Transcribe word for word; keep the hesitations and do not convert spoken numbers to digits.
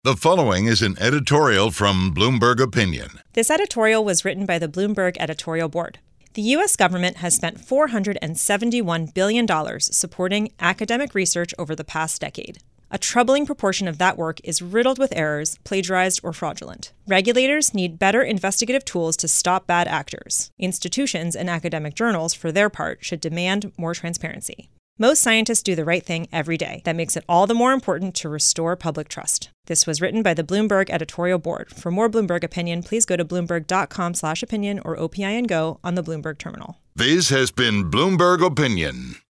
The following is an editorial from Bloomberg Opinion. This editorial was written by the Bloomberg editorial board. The U S government has spent four hundred seventy-one billion dollars supporting academic research over the past decade. A troubling proportion of that work is riddled with errors, plagiarized, or fraudulent. Regulators need better investigative tools to stop bad actors. Institutions and academic journals, for their part, should demand more transparency. Most scientists do the right thing every day. That makes it all the more important to restore public trust. This was written by the Bloomberg editorial board. For more Bloomberg Opinion, please go to bloomberg.com slash opinion or O P I N Go on the Bloomberg terminal. This has been Bloomberg Opinion.